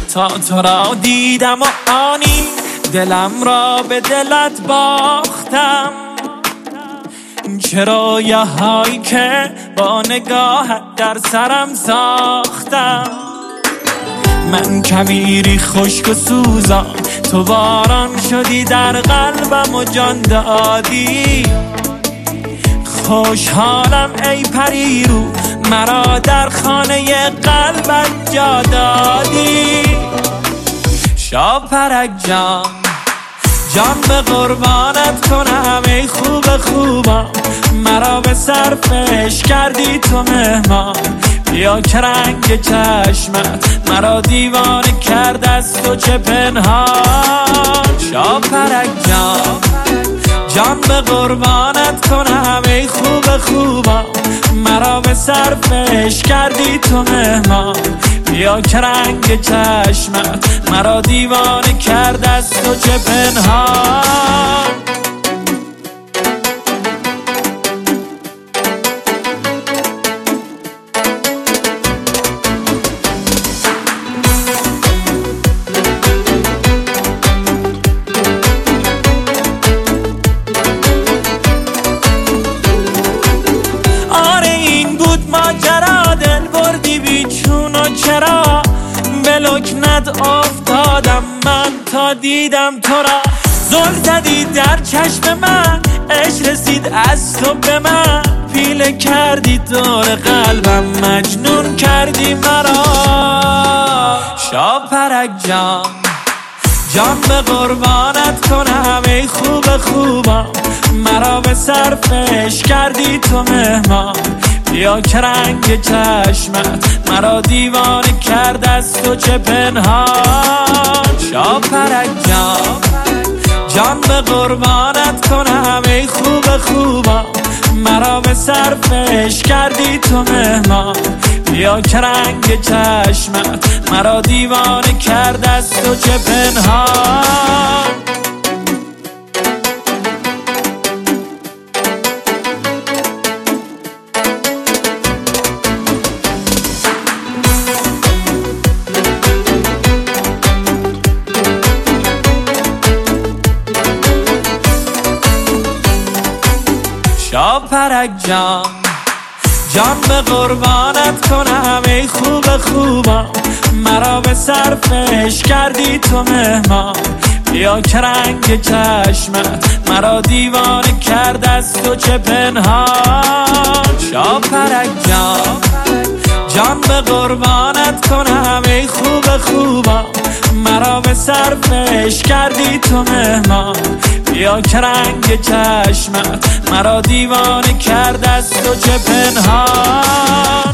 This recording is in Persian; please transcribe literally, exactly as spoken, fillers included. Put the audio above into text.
تا تو را دیدم و آنی دلم را به دلت باختم. چه رویاهایی که با نگاهت در سرم ساختم. من کویری خشک و سوزان، تو باران شدی در قلبم و جان دادی. خوشحالم ای پری رو، مرا در خانه قلبت جا دادی. شاپرک جان جان به قربانت کنم ای خوب خوبم، مرا به صرفش کردی تو مهمان. بیا که رنگ چشمت مرا دیوانه کرد از تو چه پنهان. شاپرک جان جان به قربانت کنم ای خوب خوبم، مرا به صرفش کردی تو مهمان. بیا که رنگ چشمت مرا دیوانه کرد از تو چه پنهان. ماجرا دل بردی بیچون و چرا به لکنت افتادم من تا دیدم تو را. زل زدی در چشم من، عشق رسید از تو به من. پیله کردی دور قلبم، مجنون کردی مرا. شاپرک جان جان به قربانت کنم ای خوب خوبم، مرا به صرفش کردی تو مهمان. بیا که رنگ چشمت مرا دیوانه کرد از تو چه پنهان. شاپرک جان جان به قربانت کنم ای خوب خوبم، مرا به صرفش کردی تو مهمان. بیا که رنگ چشمت مرا دیوانه کرد از تو چه پنهان. شاپرک جان جان به قربانت کنم ای خوب خوبم، مرا به صرفش کردی تو مهمان. بیا که رنگ چشمت مرا دیوانه کرد از تو چه پنهان. شاپرک جان جان به قربانت کنم ای خوب خوبم، مرا به صرفش کردی تو مهمان. بیا که رنگ چشمت مرا دیوانه کرد از تو چه پنهان.